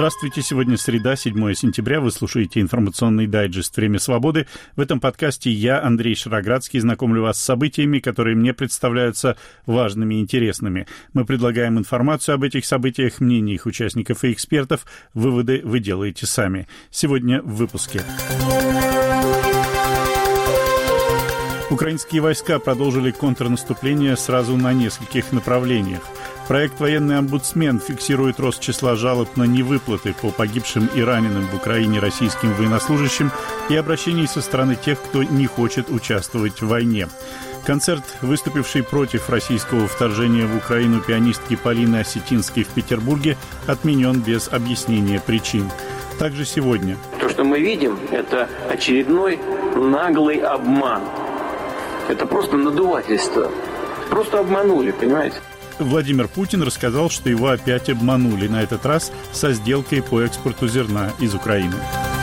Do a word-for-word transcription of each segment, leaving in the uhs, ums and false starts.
Здравствуйте, сегодня среда, седьмое сентября, вы слушаете информационный дайджест «Время свободы». В этом подкасте я, Андрей Шароградский, знакомлю вас с событиями, которые мне представляются важными и интересными. Мы предлагаем информацию об этих событиях, мнения их участников и экспертов. Выводы вы делаете сами. Сегодня в выпуске. Украинские войска продолжили контрнаступление сразу на нескольких направлениях. Проект «Военный омбудсмен» фиксирует рост числа жалоб на невыплаты по погибшим и раненым в Украине российским военнослужащим и обращений со стороны тех, кто не хочет участвовать в войне. Концерт, выступивший против российского вторжения в Украину пианистки Полины Осетинской в Петербурге, отменен без объяснения причин. Также сегодня. То, что мы видим, это очередной наглый обман. Это просто надувательство. Просто обманули, понимаете? Владимир Путин рассказал, что его опять обманули, на этот раз со сделкой по экспорту зерна из Украины.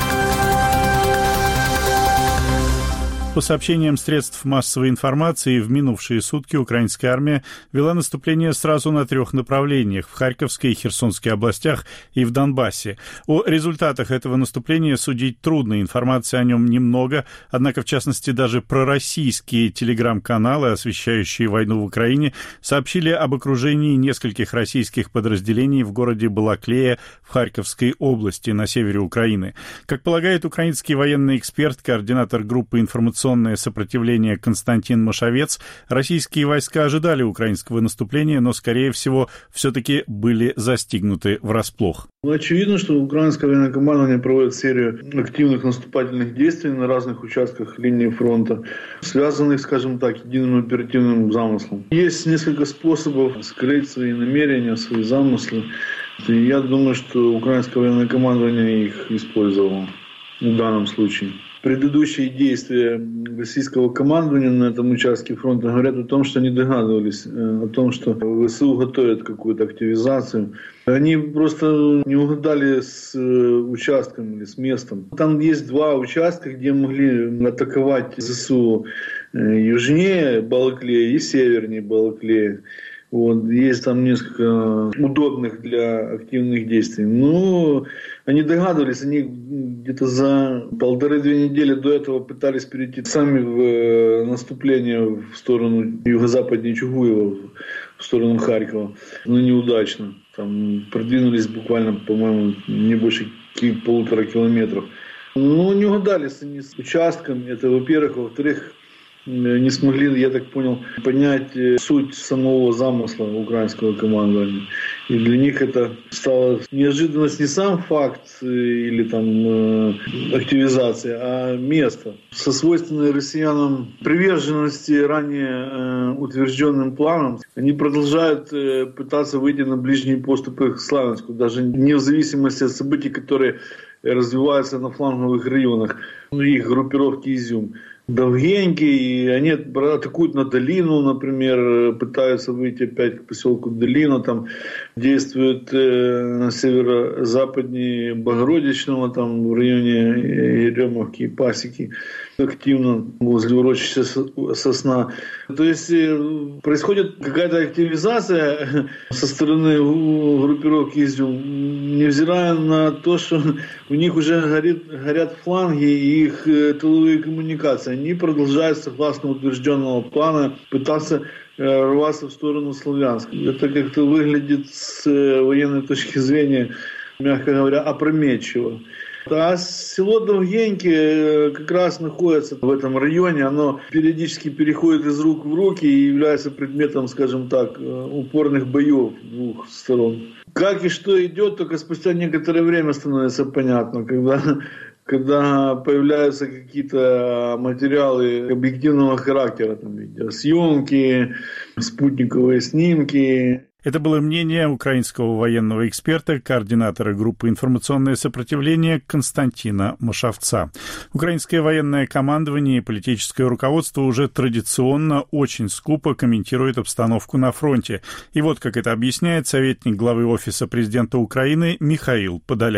По сообщениям средств массовой информации, в минувшие сутки украинская армия вела наступление сразу на трех направлениях – в Харьковской и Херсонской областях и в Донбассе. О результатах этого наступления судить трудно, информации о нем немного, однако, в частности, даже пророссийские телеграм-каналы, освещающие войну в Украине, сообщили об окружении нескольких российских подразделений в городе Балаклея в Харьковской области на севере Украины. Как полагает украинский военный эксперт, координатор группы информационной сопротивление Константин Машовец, российские войска ожидали украинского наступления, но, скорее всего, все-таки были застигнуты врасплох. Очевидно, что украинское военное командование проводит серию активных наступательных действий на разных участках линии фронта, связанных, скажем так, единым оперативным замыслом. Есть несколько способов скрыть свои намерения, свои замыслы. И я думаю, что украинское военное командование их использовало в данном случае. Предыдущие действия российского командования на этом участке фронта говорят о том, что они догадывались о том, что ВСУ готовят какую-то активизацию. Они просто не угадали с участком или с местом. Там есть два участка, где могли атаковать ВСУ южнее Балаклея и севернее Балаклея. Вот, есть там несколько удобных для активных действий. Но они догадывались, они где-то за полторы-две недели до этого пытались перейти сами в наступление в сторону юго-западнее Чугуева, в сторону Харькова, но неудачно. Там продвинулись буквально, по-моему, не больше полутора километров. Но не угадались они с участком, это во-первых. Во-вторых, не смогли, я так понял, понять суть самого замысла украинского командования. И для них это стало неожиданность не сам факт или там активизация, а место. Со свойственной россиянам приверженности ранее утвержденным планам, они продолжают пытаться выйти на ближние поступы к Славянску, даже не в зависимости от событий, которые развиваются на фланговых районах, их группировки «Изюм». Довгеньки, и они атакуют на Долину, например, пытаются выйти опять к поселку Долина, там действуют э, на северо-западнее Богородичного, там в районе Еремовки и Пасеки, активно возле урочища Сосна. То есть э, происходит какая-то активизация со стороны группировки «Изюм», невзирая на то, что у них уже горит, горят фланги и их э, тыловые коммуникации. Они продолжают, согласно утвержденного плана, пытаться э, рваться в сторону Славянска. Это как-то выглядит с э, военной точки зрения, мягко говоря, опрометчиво. А село Довгеньки э, как раз находится в этом районе. Оно периодически переходит из рук в руки и является предметом, скажем так, э, упорных боев двух сторон. Как и что идет, только спустя некоторое время становится понятно, когда... когда появляются какие-то материалы объективного характера, там, видеосъемки, спутниковые снимки. Это было мнение украинского военного эксперта, координатора группы «Информационное сопротивление» Константина Машовца. Украинское военное командование и политическое руководство уже традиционно очень скупо комментирует обстановку на фронте. И вот как это объясняет советник главы Офиса президента Украины Михаил Подоляк.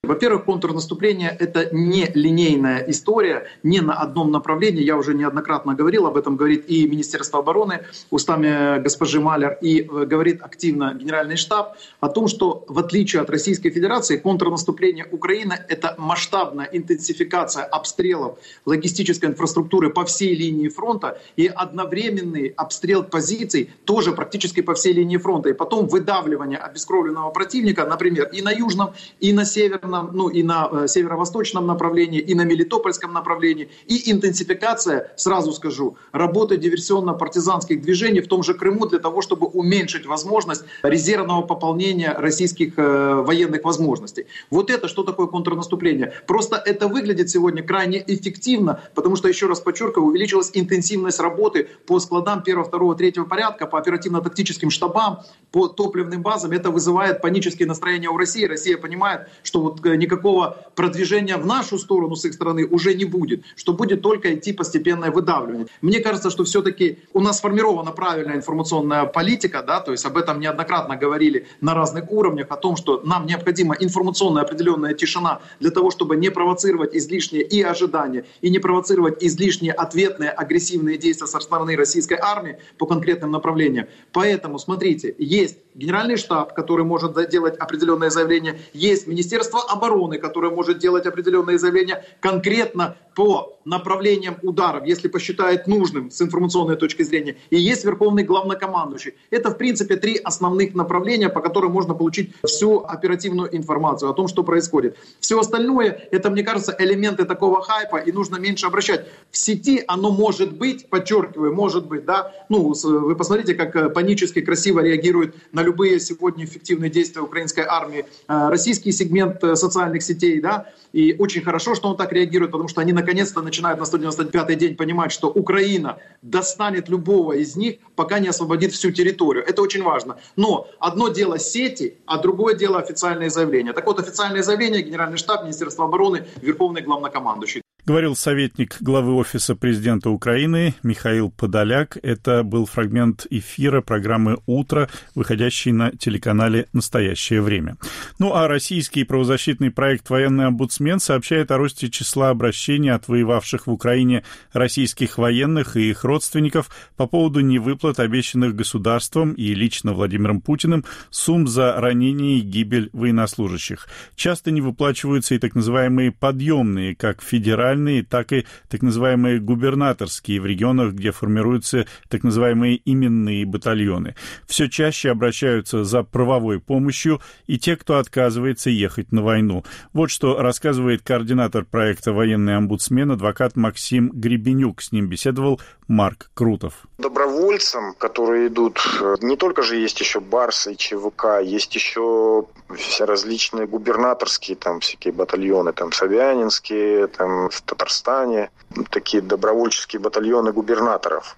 Во-первых, контрнаступление – это не линейная история, не на одном направлении. Я уже неоднократно говорил, об этом говорит и Министерство обороны устами госпожи Малер, и говорит активно Генеральный штаб о том, что в отличие от Российской Федерации, контрнаступление Украины – это масштабная интенсификация обстрелов логистической инфраструктуры по всей линии фронта и одновременный обстрел позиций тоже практически по всей линии фронта. И потом выдавливание обескровленного противника, например, и на южном, и на северном, ну и на э, северо-восточном направлении, и на Мелитопольском направлении, и интенсификация, сразу скажу, работы диверсионно-партизанских движений в том же Крыму для того, чтобы уменьшить возможность резервного пополнения российских э, военных возможностей. Вот это что такое контрнаступление? Просто это выглядит сегодня крайне эффективно, потому что, еще раз подчеркиваю, увеличилась интенсивность работы по складам первого, второго, третьего порядка, по оперативно-тактическим штабам, по топливным базам. Это вызывает панические настроения у России. Россия понимает, что вот никакого продвижения в нашу сторону с их стороны уже не будет, что будет только идти постепенное выдавливание. Мне кажется, что все-таки у нас сформирована правильная информационная политика, да, то есть об этом неоднократно говорили на разных уровнях, о том, что нам необходима информационная определенная тишина для того, чтобы не провоцировать излишние и ожидания, и не провоцировать излишние ответные агрессивные действия со стороны российской армии по конкретным направлениям. Поэтому, смотрите, есть Генеральный штаб, который может делать определенные заявления, есть Министерство обороны, которое может делать определенные заявления конкретно по направлениям ударов, если посчитает нужным с информационной точки зрения. И есть Верховный главнокомандующий. Это, в принципе, три основных направления, по которым можно получить всю оперативную информацию о том, что происходит. Все остальное, это, мне кажется, элементы такого хайпа, и нужно меньше обращать. В сети оно может быть, подчеркиваю, может быть, да, ну, вы посмотрите, как панически красиво реагирует на любые сегодня эффективные действия украинской армии российский сегмент социальных сетей, да, и очень хорошо, что он так реагирует, потому что они наконец-то начинают на сто девяносто пятый день понимать, что Украина достанет любого из них, пока не освободит всю территорию. Это очень важно. Но одно дело сети, а другое дело официальные заявления. Так вот, официальные заявления Генеральный штаб, Министерство обороны, Верховный главнокомандующий. Говорил советник главы Офиса президента Украины Михаил Подоляк. Это был фрагмент эфира программы «Утро», выходящей на телеканале «Настоящее время». Ну а российский правозащитный проект «Военный омбудсмен» сообщает о росте числа обращений от воевавших в Украине российских военных и их родственников по поводу невыплат, обещанных государством и лично Владимиром Путиным, сумм за ранение и гибель военнослужащих. Часто не выплачиваются и так называемые подъемные, как федеральные, так и так называемые губернаторские в регионах, где формируются так называемые именные батальоны. Все чаще обращаются за правовой помощью и те, кто отказывается ехать на войну. Вот что рассказывает координатор проекта «Военный омбудсмен» адвокат Максим Гребенюк. С ним беседовал Марк Крутов. Добровольцам, которые идут, не только же есть еще Барс и ЧВК, есть еще все различные губернаторские там всякие батальоны, там Собянинские, там в Татарстане, такие добровольческие батальоны губернаторов.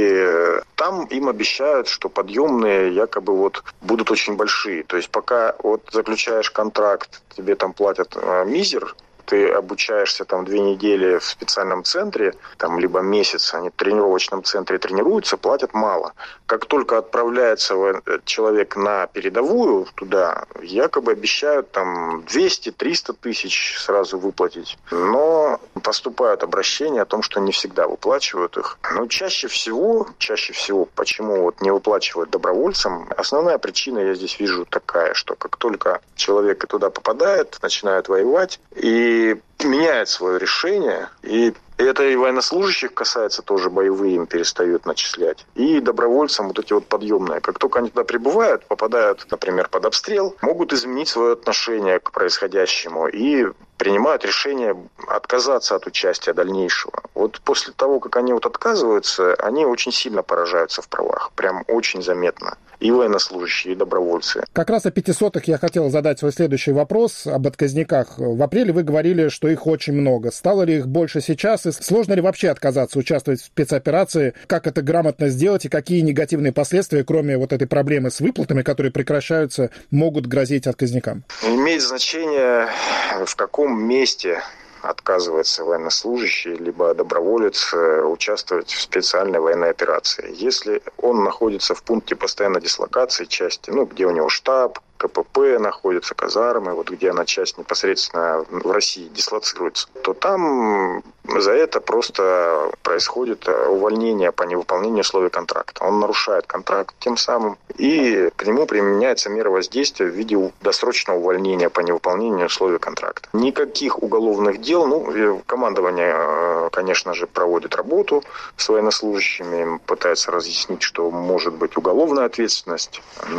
И там им обещают, что подъемные якобы вот будут очень большие. То есть пока вот заключаешь контракт, тебе там платят э, мизер, ты обучаешься там две недели в специальном центре, там либо месяц, они в тренировочном центре тренируются, платят мало. Как только отправляется человек на передовую туда, якобы обещают там двести-триста тысяч сразу выплатить. Но поступают обращения о том, что не всегда выплачивают их. Но чаще всего, чаще всего, почему вот не выплачивают добровольцам, основная причина я здесь вижу такая, что как только человек туда попадает, начинает воевать, и И меняет свое решение, и это и военнослужащих касается тоже, боевые им перестают начислять, и добровольцам вот эти вот подъемные. Как только они туда прибывают, попадают, например, под обстрел, могут изменить свое отношение к происходящему и принимают решение отказаться от участия дальнейшего. Вот после того, как они вот отказываются, они очень сильно поражаются в правах, прям очень заметно. И военнослужащие, и добровольцы. Как раз о пятисотых я хотел задать свой следующий вопрос, об отказниках. В апреле вы говорили, что их очень много. Стало ли их больше сейчас? И сложно ли вообще отказаться участвовать в спецоперации? Как это грамотно сделать? И какие негативные последствия, кроме вот этой проблемы с выплатами, которые прекращаются, могут грозить отказникам? Имеет значение, в каком месте отказывается военнослужащий либо доброволец участвовать в специальной военной операции. Если он находится в пункте постоянной дислокации части, ну, где у него штаб, КПП находятся, казармы, вот где она часть непосредственно в России дислоцируется, то там за это просто происходит увольнение по невыполнению условий контракта. Он нарушает контракт тем самым, и к нему применяется мера воздействия в виде досрочного увольнения по невыполнению условий контракта. Никаких уголовных дел, ну, командование, конечно же, проводит работу с военнослужащими, пытается разъяснить, что может быть уголовная ответственность,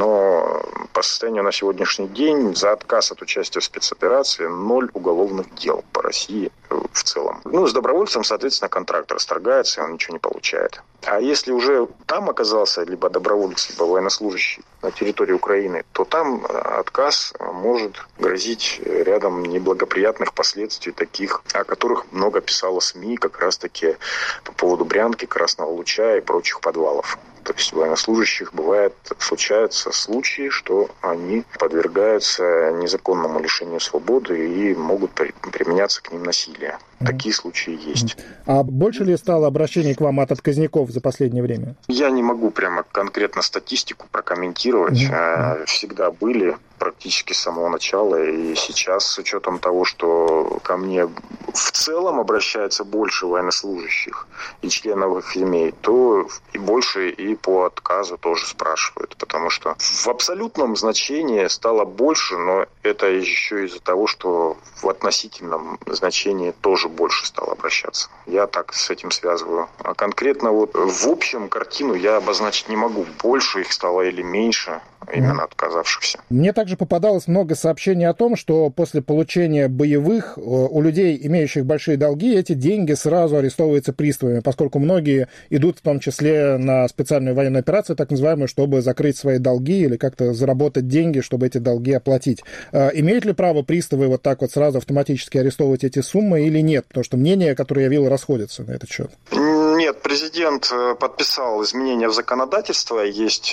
но по состоянию на сегодняшний день за отказ от участия в спецоперации ноль уголовных дел по России в целом. Ну, с добровольцем, соответственно, контракт расторгается, и он ничего не получает. А если уже там оказался либо доброволец, либо военнослужащий на территории Украины, то там отказ может грозить рядом неблагоприятных последствий, таких, о которых много писала СМИ, как раз-таки по поводу Брянки, Красного Луча и прочих подвалов. То есть у военнослужащих бывает, случаются случаи, что они подвергаются незаконному лишению свободы и могут применяться к ним насилие. Такие случаи есть. А больше ли стало обращений к вам от отказников за последнее время? Я не могу прямо конкретно статистику прокомментировать. Mm-hmm. Всегда были практически с самого начала. И сейчас, с учетом того, что ко мне в целом обращается больше военнослужащих и членов их семей, то и больше и по отказу тоже спрашивают. Потому что в абсолютном значении стало больше, но это еще из-за того, что в относительном значении тоже больше стало обращаться. Я так с этим связываю. А конкретно вот в общем картину я обозначить не могу. Больше их стало или меньше именно отказавшихся. Мне также попадалось много сообщений о том, что после получения боевых у людей, имеющих большие долги, эти деньги сразу арестовываются приставами, поскольку многие идут в том числе на специальную военную операцию, так называемую, чтобы закрыть свои долги или как-то заработать деньги, чтобы эти долги оплатить. Имеют ли право приставы вот так вот сразу автоматически арестовывать эти суммы или нет? Потому что мнения, которые я видел, расходятся на этот счет. Нет, президент подписал изменения в законодательство, есть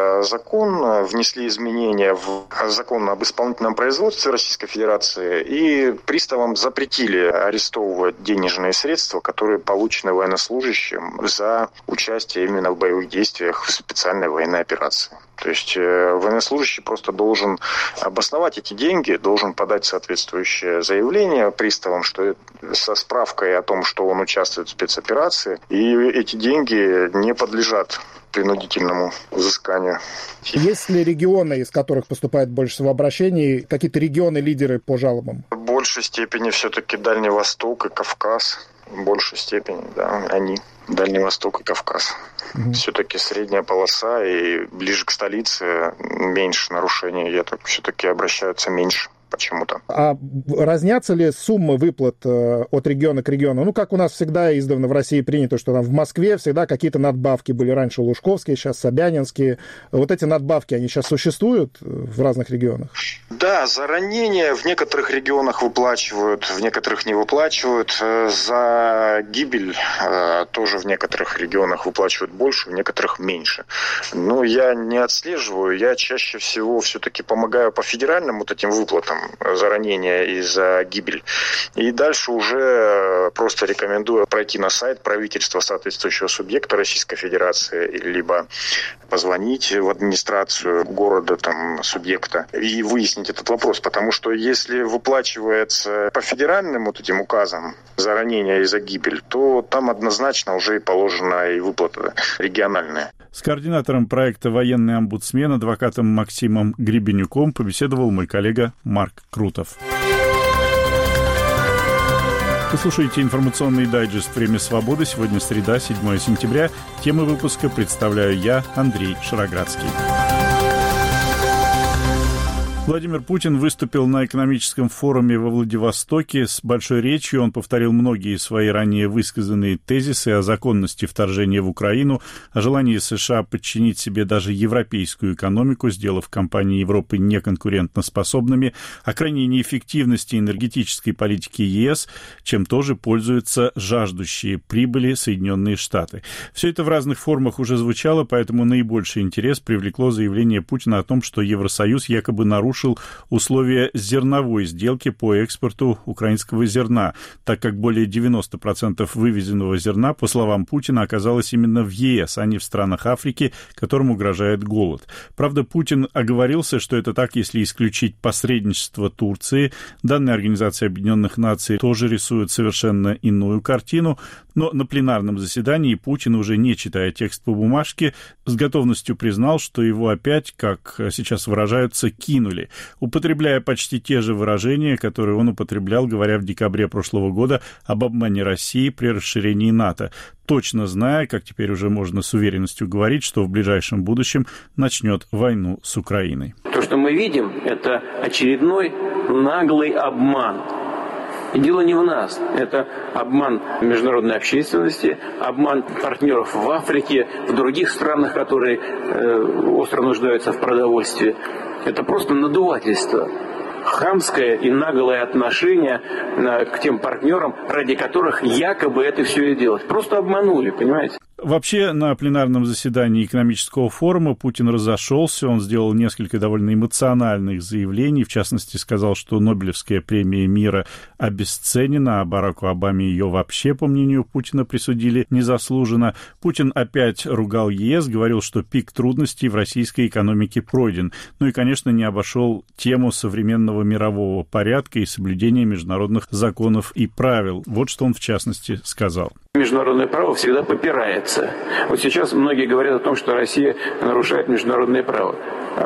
закон, внесли изменения в закон об исполнительном производстве Российской Федерации, и приставам запретили арестовывать денежные средства, которые получены военнослужащим за участие именно в боевых действиях в специальной военной операции. То есть военнослужащий просто должен обосновать эти деньги, должен подать соответствующее заявление приставам, что со справкой о том, что он участвует в спецоперации, и эти деньги не подлежат принудительному взысканию. Есть ли регионы, из которых поступает больше всего обращений, какие-то регионы-лидеры по жалобам? В большей степени все-таки Дальний Восток и Кавказ. В большей степени, да, они. Дальний Восток и Кавказ. Угу. Все-таки средняя полоса и ближе к столице меньше нарушений, я так все-таки обращаются меньше. Почему-то. А разнятся ли суммы выплат э, от региона к региону? Ну, как у нас всегда издавна в России принято, что там в Москве всегда какие-то надбавки были. Раньше лужковские, сейчас собянинские. Вот эти надбавки, они сейчас существуют в разных регионах? Да, за ранения в некоторых регионах выплачивают, в некоторых не выплачивают. За гибель э, тоже в некоторых регионах выплачивают больше, в некоторых меньше. Но я не отслеживаю, я чаще всего все-таки помогаю по федеральным вот этим выплатам за ранение и за гибель. И дальше уже просто рекомендую пройти на сайт правительства соответствующего субъекта Российской Федерации, либо позвонить в администрацию города, там, субъекта и выяснить этот вопрос. Потому что если выплачивается по федеральным вот этим указам за ранение и за гибель, то там однозначно уже и положена и выплата региональная. С координатором проекта «Военный омбудсмен» адвокатом Максимом Гребенюком побеседовал мой коллега Марк Крутов. Вы слушаете информационный дайджест «Время свободы». Сегодня среда, седьмое сентября. Темы выпуска представляю я, Андрей Шароградский. Владимир Путин выступил на экономическом форуме во Владивостоке. С большой речью он повторил многие свои ранее высказанные тезисы о законности вторжения в Украину, о желании США подчинить себе даже европейскую экономику, сделав компании Европы неконкурентоспособными, о крайней неэффективности энергетической политики ЕС, чем тоже пользуются жаждущие прибыли Соединенные Штаты. Все это в разных формах уже звучало, поэтому наибольший интерес привлекло заявление Путина о том, что Евросоюз якобы нарушил нарушил условия зерновой сделки по экспорту украинского зерна, так как более девяносто процентов вывезенного зерна, по словам Путина, оказалось именно в ЕС, а не в странах Африки, которым угрожает голод. Правда, Путин оговорился, что это так, если исключить посредничество Турции. Данные Организации Объединенных Наций тоже рисуют совершенно иную картину, но на пленарном заседании Путин, уже не читая текст по бумажке, с готовностью признал, что его опять, как сейчас выражаются, кинули, употребляя почти те же выражения, которые он употреблял, говоря в декабре прошлого года об обмане России при расширении НАТО, точно зная, как теперь уже можно с уверенностью говорить, что в ближайшем будущем начнет войну с Украиной. То, что мы видим, это очередной наглый обман. И дело не в нас. Это обман международной общественности, обман партнеров в Африке, в других странах, которые э, остро нуждаются в продовольствии. Это просто надувательство. Хамское и наглое отношение э, к тем партнерам, ради которых якобы это все и делать. Просто обманули, понимаете? Вообще, на пленарном заседании экономического форума Путин разошелся, он сделал несколько довольно эмоциональных заявлений, в частности, сказал, что Нобелевская премия мира обесценена, а Бараку Обаме ее вообще, по мнению Путина, присудили незаслуженно. Путин опять ругал ЕС, говорил, что пик трудностей в российской экономике пройден. Ну и, конечно, не обошел тему современного мирового порядка и соблюдения международных законов и правил. Вот что он, в частности, сказал. Международное право всегда попирается. Вот сейчас многие говорят о том, что Россия нарушает международное право.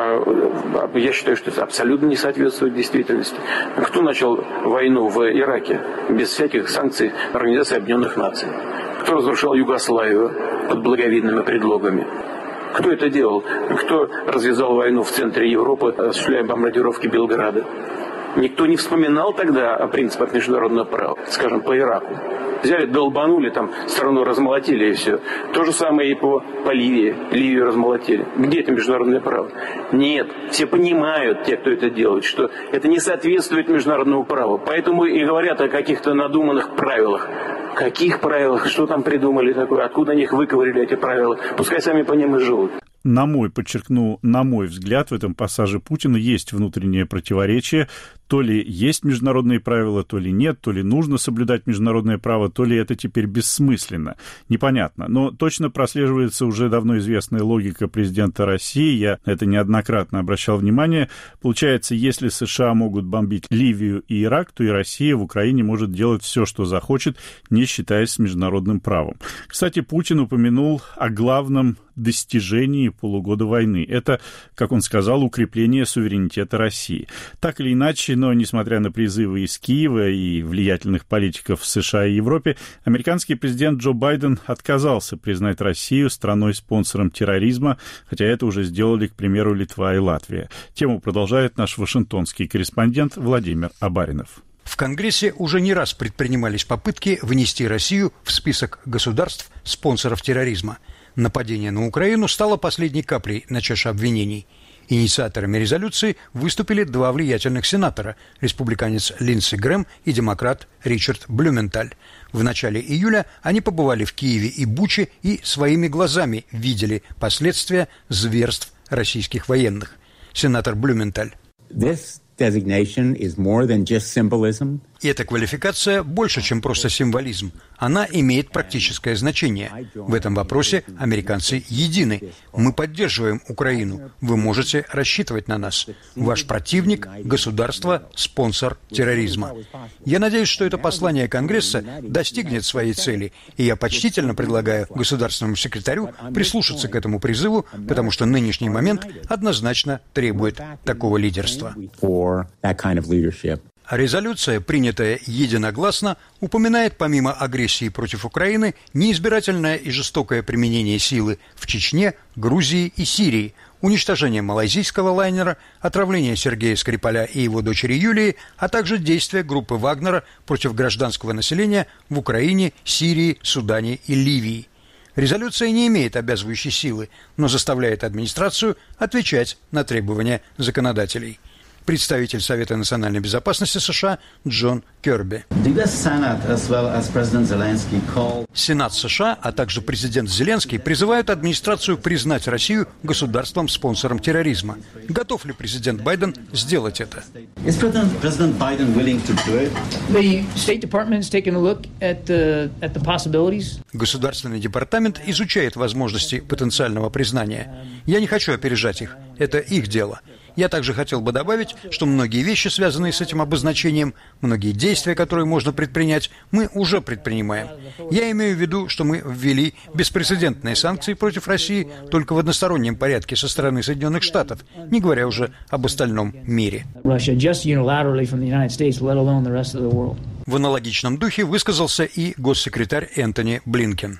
Я считаю, что это абсолютно не соответствует действительности. Кто начал войну в Ираке без всяких санкций Организации Объединенных Наций? Кто разрушал Югославию под благовидными предлогами? Кто это делал? Кто развязал войну в центре Европы, осуществляя бомбардировки Белграда? Никто не вспоминал тогда о принципах международного права, скажем, по Ираку. Взяли, долбанули, там страну размолотили и все. То же самое и по, по Ливии. Ливию размолотили. Где это международное право? Нет. Все понимают, те, кто это делает, что это не соответствует международному праву. Поэтому и говорят о каких-то надуманных правилах. Каких правилах? Что там придумали такое? Откуда они их выковырили, эти правила? Пускай сами по ним и живут. На мой, подчеркну, на мой взгляд, в этом пассаже Путина есть внутреннее противоречие. То ли есть международные правила, то ли нет, то ли нужно соблюдать международное право, то ли это теперь бессмысленно. Непонятно. Но точно прослеживается уже давно известная логика президента России. Я на это неоднократно обращал внимание. Получается, если США могут бомбить Ливию и Ирак, то и Россия в Украине может делать все, что захочет, не считаясь с международным правом. Кстати, Путин упомянул о главном достижении полугода войны. Это, как он сказал, укрепление суверенитета России. Так или иначе, но несмотря на призывы из Киева и влиятельных политиков в США и Европе, американский президент Джо Байден отказался признать Россию страной-спонсором терроризма, хотя это уже сделали, к примеру, Литва и Латвия. Тему продолжает наш вашингтонский корреспондент Владимир Абаринов. В Конгрессе уже не раз предпринимались попытки внести Россию в список государств-спонсоров терроризма. Нападение на Украину стало последней каплей на чаше обвинений. Инициаторами резолюции выступили два влиятельных сенатора – республиканец Линдси Грэм и демократ Ричард Блюменталь. В начале июля они побывали в Киеве и Буче и своими глазами видели последствия зверств российских военных. Сенатор Блюменталь. Эта квалификация больше, чем просто символизм. Она имеет практическое значение. В этом вопросе американцы едины. Мы поддерживаем Украину. Вы можете рассчитывать на нас. Ваш противник – государство, спонсор терроризма. Я надеюсь, что это послание Конгресса достигнет своей цели, и я почтительно предлагаю государственному секретарю прислушаться к этому призыву, потому что нынешний момент однозначно требует такого лидерства. Резолюция, принятая единогласно, упоминает помимо агрессии против Украины неизбирательное и жестокое применение силы в Чечне, Грузии и Сирии, уничтожение малайзийского лайнера, отравление Сергея Скрипаля и его дочери Юлии, а также действия группы Вагнера против гражданского населения в Украине, Сирии, Судане и Ливии. Резолюция не имеет обязывающей силы, но заставляет администрацию отвечать на требования законодателей. представитель Совета национальной безопасности США Джон Кирби. Сенат США, а также президент Зеленский призывают администрацию признать Россию государством-спонсором терроризма. Готов ли президент Байден сделать это? Государственный департамент изучает возможности потенциального признания. Я не хочу опережать их. Это их дело. Я также хотел бы добавить, что многие вещи, связанные с этим обозначением, многие действия, которые можно предпринять, мы уже предпринимаем. Я имею в виду, что мы ввели беспрецедентные санкции против России только в одностороннем порядке со стороны Соединенных Штатов, не говоря уже об остальном мире. В аналогичном духе высказался и госсекретарь Энтони Блинкен.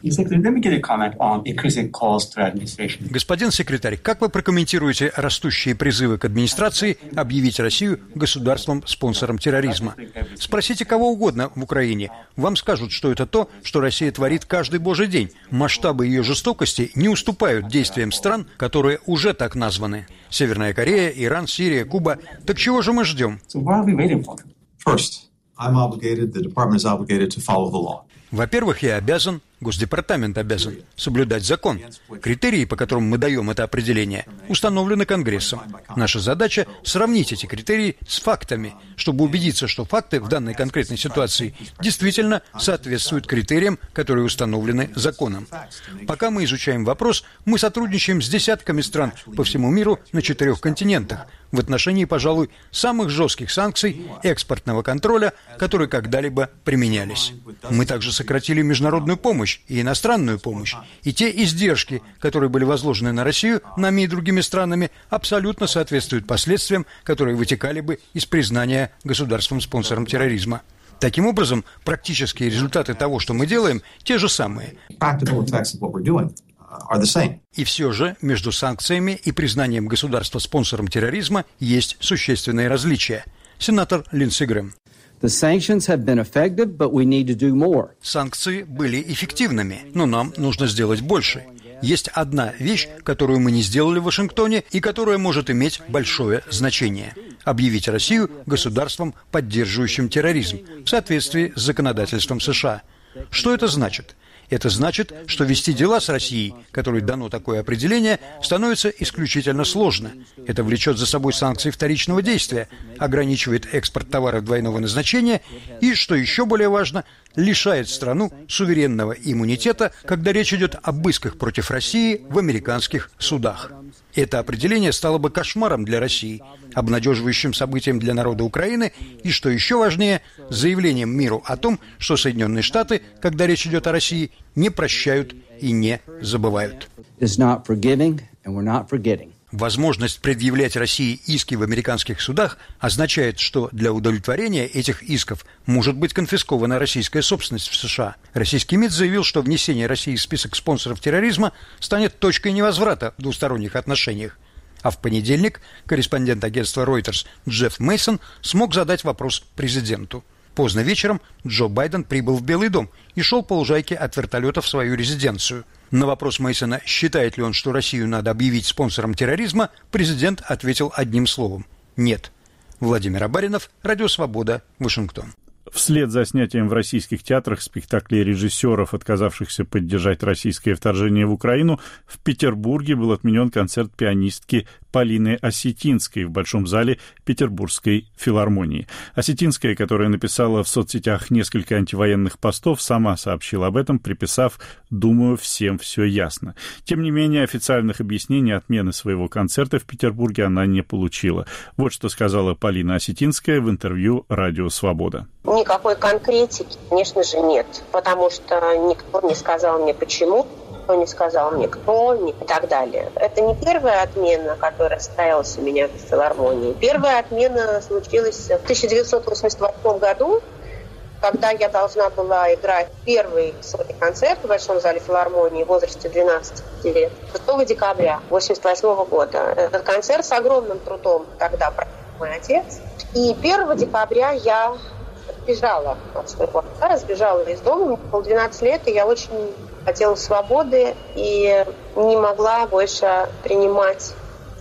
Господин секретарь, как вы прокомментируете растущие призывы к администрации объявить Россию государством-спонсором терроризма? Спросите кого угодно в Украине. Вам скажут, что это то, что Россия творит каждый божий день. Масштабы ее жестокости не уступают действиям стран, которые уже так названы. Северная Корея, Иран, Сирия, Куба. Так чего же мы ждем? Во-первых, я обязан, Госдепартамент обязан соблюдать закон. Критерии, по которым мы даем это определение, установлены Конгрессом. Наша задача – сравнить эти критерии с фактами, чтобы убедиться, что факты в данной конкретной ситуации действительно соответствуют критериям, которые установлены законом. Пока мы изучаем вопрос, мы сотрудничаем с десятками стран по всему миру на четырех континентах в отношении, пожалуй, самых жестких санкций экспортного контроля, которые когда-либо применялись. Мы также сократили международную помощь и иностранную помощь, и те издержки, которые были возложены на Россию, нами и другими странами, абсолютно соответствуют последствиям, которые вытекали бы из признания государством-спонсором терроризма. Таким образом, практические результаты того, что мы делаем, те же самые. И все же между санкциями и признанием государства-спонсором терроризма есть существенные различия. Сенатор Линдси Грэм. Санкции были эффективными, но нам нужно сделать больше. Есть одна вещь, которую мы не сделали в Вашингтоне и которая может иметь большое значение. Объявить Россию государством, поддерживающим терроризм, в соответствии с законодательством США. Что это значит? Это значит, что вести дела с Россией, которой дано такое определение, становится исключительно сложно. Это влечет за собой санкции вторичного действия, ограничивает экспорт товаров двойного назначения и, что еще более важно, лишает страну суверенного иммунитета, когда речь идет об исках против России в американских судах. Это определение стало бы кошмаром для России, обнадеживающим событием для народа Украины и, что еще важнее, заявлением миру о том, что Соединенные Штаты, когда речь идет о России, не прощают и не забывают. Возможность предъявлять России иски в американских судах означает, что для удовлетворения этих исков может быть конфискована российская собственность в США. Российский МИД заявил, что внесение России в список спонсоров терроризма станет точкой невозврата в двусторонних отношениях. А в понедельник корреспондент агентства Reuters Джефф Мейсон смог задать вопрос президенту. Поздно вечером Джо Байден прибыл в Белый дом и шел по лужайке от вертолета в свою резиденцию. На вопрос Мейсона, считает ли он, что Россию надо объявить спонсором терроризма, президент ответил одним словом – нет. Владимир Абаринов, Радио Свобода, Вашингтон. Вслед за снятием в российских театрах спектаклей режиссеров, отказавшихся поддержать российское вторжение в Украину, в Петербурге был отменен концерт пианистки Полины Осетинской в Большом зале Петербургской филармонии. Осетинская, которая написала в соцсетях несколько антивоенных постов, сама сообщила об этом, приписав «Думаю, всем все ясно». Тем не менее, официальных объяснений отмены своего концерта в Петербурге она не получила. Вот что сказала Полина Осетинская в интервью «Радио Свобода». Никакой конкретики, конечно же, нет, потому что никто не сказал мне почему, никто не сказал мне кто и так далее. Это не первая отмена, которая состоялась у меня в филармонии. Первая отмена случилась в тысяча девятьсот восемьдесят восьмом году, когда я должна была играть первый сольный концерт в Большом зале филармонии в возрасте двенадцати лет, шестого декабря восемьдесят восьмого года. Этот концерт с огромным трудом тогда провел мой отец. И первого декабря я сбежала от своего отца, сбежала из дома. Мне было двенадцать лет, и я очень хотела свободы и не могла больше принимать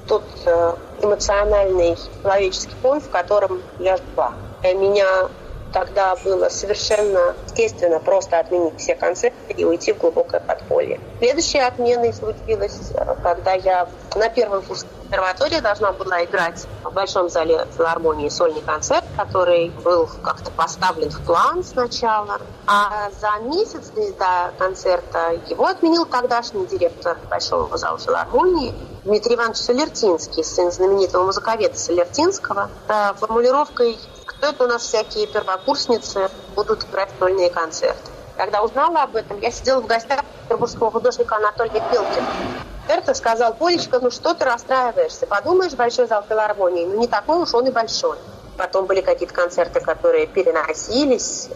тот эмоциональный человеческий фон, в котором я жила. Для меня тогда было совершенно естественно просто отменить все концерты и уйти в глубокое подполье. Следующая отмена случилась, когда я на первом курсе консерватории должна была играть в Большом зале филармонии сольный концерт, который был как-то поставлен в план сначала. А за месяц до концерта его отменил тогдашний директор Большого зала филармонии Дмитрий Иванович Солертинский, сын знаменитого музыковеда Солертинского, с формулировкой: «Кто это у нас всякие первокурсницы будут играть сольные концерты?» Когда узнала об этом, я сидела в гостях петербургского художника Анатолия Пелкина. Эксперт сказал: «Полечка, ну что ты расстраиваешься? Подумаешь, Большой зал филармонии, ну не такой уж он и большой». Потом были какие-то концерты, которые переносились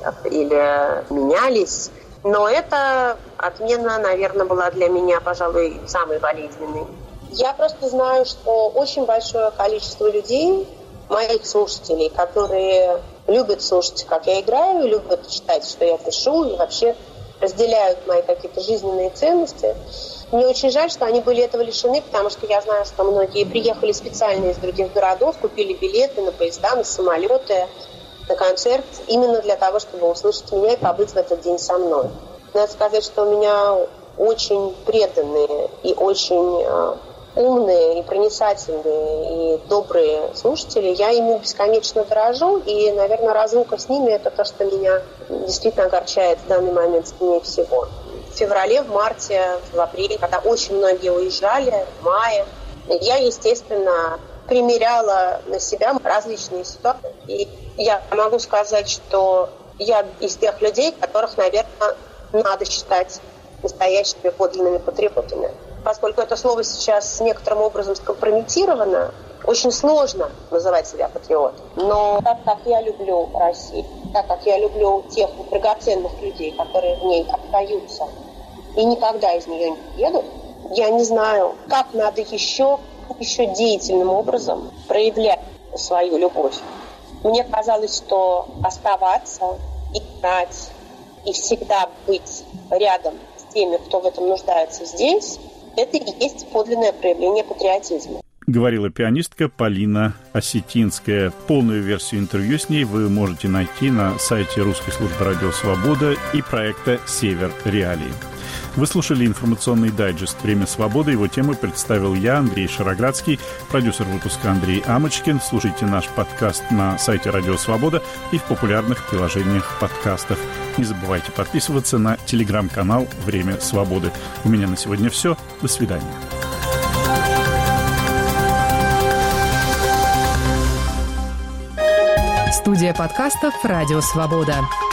или менялись. Но эта отмена, наверное, была для меня, пожалуй, самой болезненной. Я просто знаю, что очень большое количество людей, моих слушателей, которые любят слушать, как я играю, любят читать, что я пишу, и вообще разделяют мои какие-то жизненные ценности. Мне очень жаль, что они были этого лишены, потому что я знаю, что многие приехали специально из других городов, купили билеты на поезда, на самолеты, на концерт, именно для того, чтобы услышать меня и побыть в этот день со мной. Надо сказать, что у меня очень преданные и очень умные, и проницательные, и добрые слушатели. Я ими бесконечно дорожу, и, наверное, разлука с ними – это то, что меня действительно огорчает в данный момент сильнее всего. В феврале, в марте, в апреле, когда очень многие уезжали, в мае, я, естественно, примеряла на себя различные ситуации. И я могу сказать, что я из тех людей, которых, наверное, надо считать настоящими подлинными патриотами. Поскольку это слово сейчас некоторым образом скомпрометировано, очень сложно называть себя патриотом. Но так как я люблю Россию, так как я люблю тех драгоценных людей, которые в ней остаются и никогда из нее не едут, я не знаю, как надо еще, еще деятельным образом проявлять свою любовь. Мне казалось, что оставаться, играть и всегда быть рядом с теми, кто в этом нуждается здесь, это и есть подлинное проявление патриотизма. Говорила пианистка Полина Осетинская. Полную версию интервью с ней вы можете найти на сайте Русской службы радио «Свобода» и проекта «Север Реалии». Вы слушали информационный дайджест «Время свободы». Его темы представил я, Андрей Шароградский, продюсер выпуска Андрей Амочкин. Слушайте наш подкаст на сайте «Радио Свобода» и в популярных приложениях подкастов. Не забывайте подписываться на телеграм-канал «Время свободы». У меня на сегодня все. До свидания. Студия подкастов «Радио Свобода».